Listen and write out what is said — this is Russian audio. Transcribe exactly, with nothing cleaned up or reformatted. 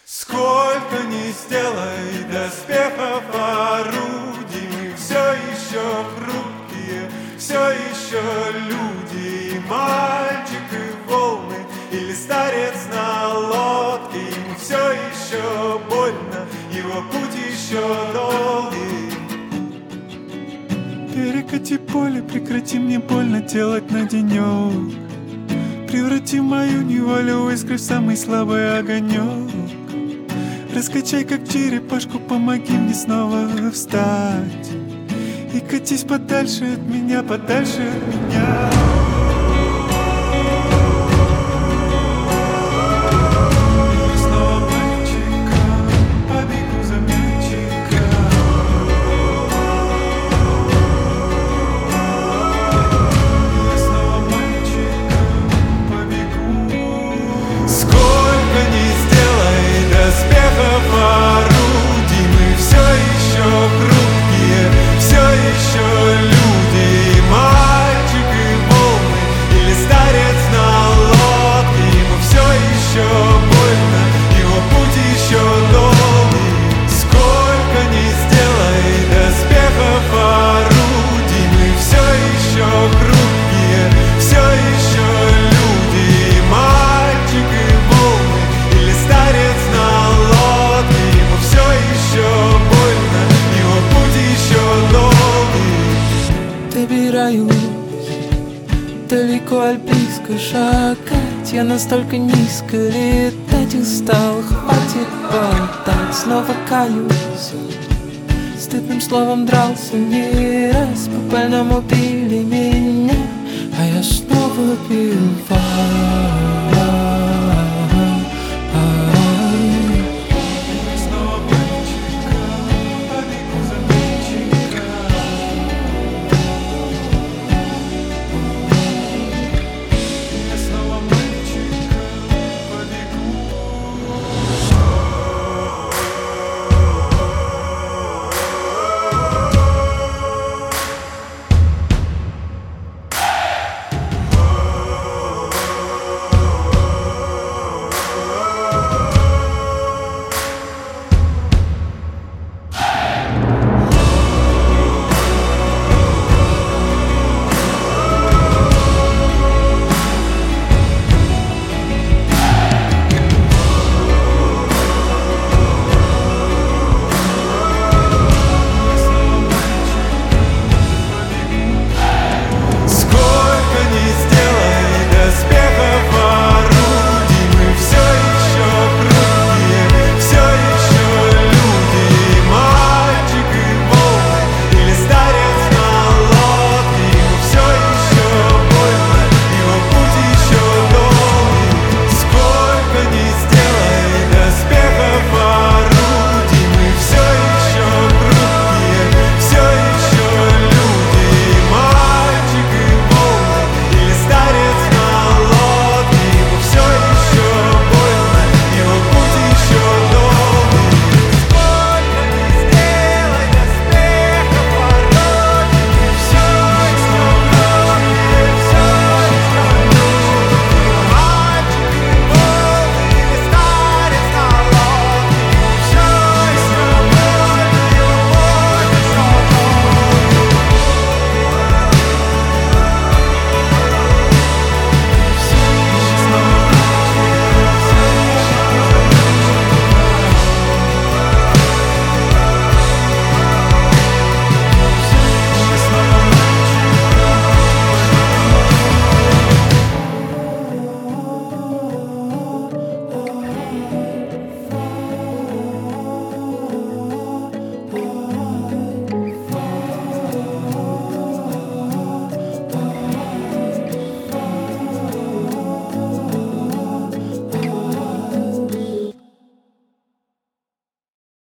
Сколько ни сделай доспехов, орудий, мы все еще хрупкие, все еще люди, и мальчик, и волны, или старец на лодке, ему все еще больно, его путь еще долгий. Перекати поле, прекрати мне больно делать на денек. Преврати мою неволю в искры в самый слабый огонек. Раскачай как черепашку, помоги мне снова встать. И катись подальше от меня, подальше от меня. Орудий, мы все еще хрупкие, все еще люди, и мальчик, и волны, или старец на лодке, ему все еще больно, его путь еще долгий. Сколько ни сделай доспехов, орудий, мы все еще хрупкие, все еще люди, и мальчик, и волны, или старец на лодке, ему все еще больно, его путь еще долгий. Добираюсь далеко аль близко шагать, я настолько низко летать устал, хватит болтать, снова каюсь. Стыдным словом дрался не раз, по больному били меня, а я снова убиваю.